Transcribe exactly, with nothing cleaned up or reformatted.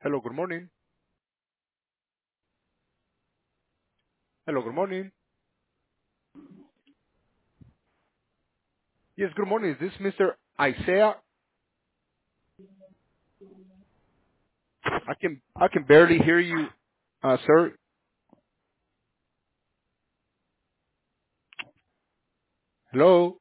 Hello, good morning. Hello, good morning. Yes, good morning. Is this Mister Isaiah? I can I can barely hear you, uh, sir. Hello.